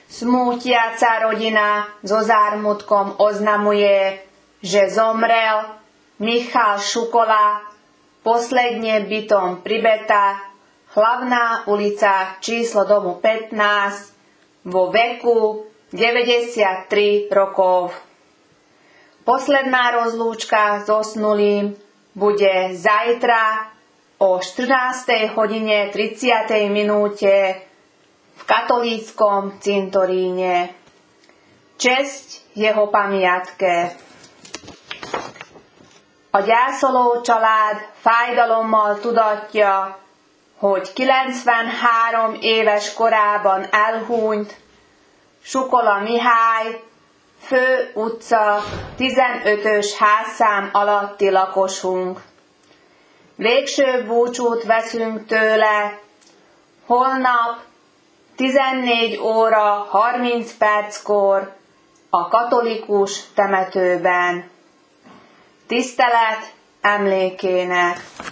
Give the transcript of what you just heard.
Smútiaca rodina so zármutkom oznamuje, že zomrel Michal Šukola, posledne bytom pri Beta, Hlavná ulica, číslo domu 15, vo veku 93 rokov. Posledná rozlúčka s zosnulým bude zajtra o 14:30 v katolíckom cintoríne. Česť jeho pamiatke. A gyászoló család fájdalommal tudatja, hogy 93 éves korában elhunyt Sukola Mihály, Fő utca 15-ös házszám alatti lakosunk. Végső búcsút veszünk tőle holnap 14 óra 30 perckor a katolikus temetőben. Tisztelet emlékének.